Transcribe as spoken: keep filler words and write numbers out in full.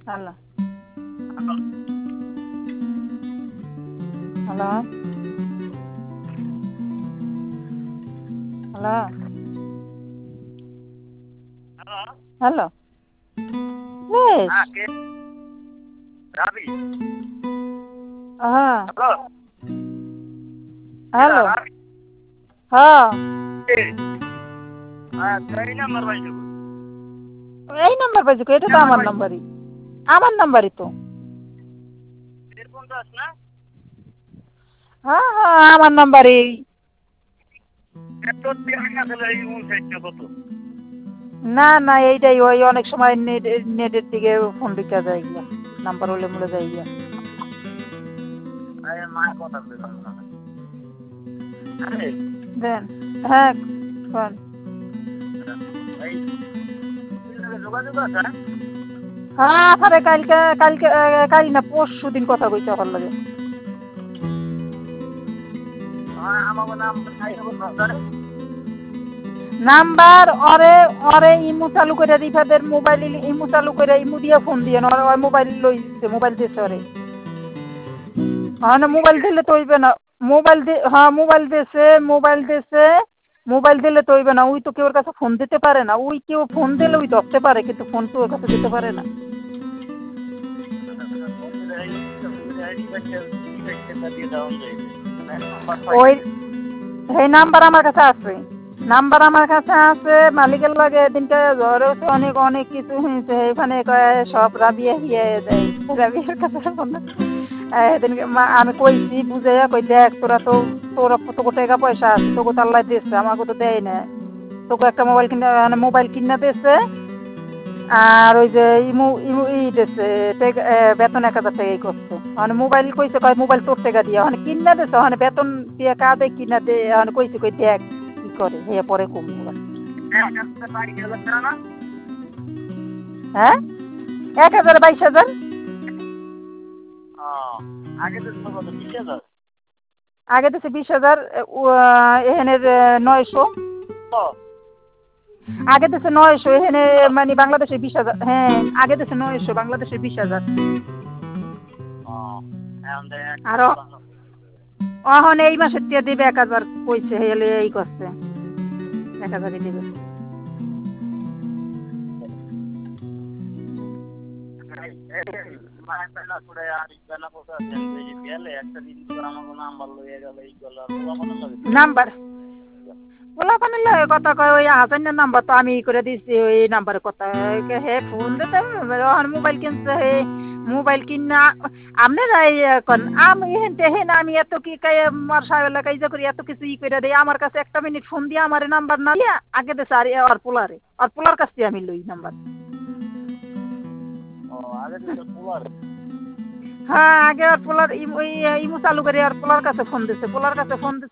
Hello hello hello hello hello বেশ হ্যাঁ কে রাবি হ্যাঁ হ্যালো কেডা হ্যালো রাবি হ্যাঁ কে হ্যাঁ এই নাম্বার পাইছো এই নাম্বার পাইছো কো? এটা তো নাম্বার আমার পাইছো নাম্বারই আমার নাম্বারই তো। এরকম দাস না হ্যাঁ হ্যাঁ আমার নাম্বারই। এত টাকা আসলে এই উনষাটটা কত না না এইটাই ওই অনেক সময় নেট নেটের দিকে ফোন ঢুকা যায় গিয়া নাম্বার হলে মুলে যায় গিয়া। আরে মার কথা বললাম না আরে দেন হ্যাঁ কোন এই যোগাযোগ আছে হ্যাঁ আরে কালকে কালকে কাল না পরশু দিন কথা কইতে আমার লাগে। আমাকে নাম খাই হবে নাম্বার ওরে ওরে ইমু চালু করে রিফাদের মোবাইল ইমু চালু করে ইমু দিয়ে ফোন দিয়ে ওর ওর মোবাইল লইছে মোবাইল দিছে ওরে। হ্যাঁ না মোবাইল দিলে তো হইবে না মোবাইল দি হ্যাঁ মোবাইল দিছে মোবাইল দিছে মোবাইল দিলে তো হইবে না ওই তো কেউ কাছে ফোন দিতে পারে না ওই কেউ ফোন দিলে ওই ধরতে পারে কিন্তু ফোন তো ওর কাছে দিতে পারে না। ওই এই নাম্বার আমার কাছে আছে নাম্বার আমার কাছে আছে মালিকের লাগে এদিনকে জ্বর হচ্ছে অনেক অনেক কিছু হয়েছে এখানে কয় সব রাবিয়া হিয়ে দেয় রাবিয়ার কাছে ফোন এদিনকে আমি কইছি বুঝাইয়া কই দেখ তোরা তো তোরা তোকে টাকা পয়সা আছে তোকে তো আল্লাহ দিচ্ছে আমাকে তো দেয় না তোকে একটা মোবাইল কিনে মানে মোবাইল কিনে দিচ্ছে আর ওই যে ইমু ইমু ই দিচ্ছে বেতন এক হাজার টাকা ই করছে মানে মোবাইল কইছে কয় মোবাইল তোর টাকা দিয়া মানে কিনা দিছে মানে বেতন দিয়ে কাঁদে কিনা দে মানে কইছে কই দেখ কি করে হে পরে কম হ্যাঁ এক হাজার বাইশ হাজার আগে তো কত বিশ হাজার আগে দিছে বিশ হাজার এখানের নয়শো আগে দিছে নয়শো এখানে মানে বাংলাদেশে বিশ হাজার হ্যাঁ আগে দিছে নয়শো বাংলাদেশে বিশ হাজার আরো অহন এই মাসের দিয়ে দিবে এক হাজার কইছে হেলে এই করছে এক হাজারই দিবে নাম্বার পোলাপানের লাগে কথা কয় ওই হাসানের নাম্বার তো আমি ই করে দিচ্ছি ওই নাম্বারে কথা হে ফোন দিতে মোবাইল কিনছে হে মোবাইল কিনা আপনি যাই এখন আমি হেনতে হেন আমি এত কি আমার সাহেব এলাকায় যে করি এত কিছু ই করে দেয় আমার কাছে একটা মিনিট ফোন দিয়ে আমার নাম্বার না দিয়া আগে দেশে আর আর পোলারে আর পোলার কাছ থেকে আমি লই নাম্বার হ্যাঁ আগে আর পোলার ইমু চালু করে আর পোলার কাছে ফোন দিছে পোলার কাছে ফোন দিছে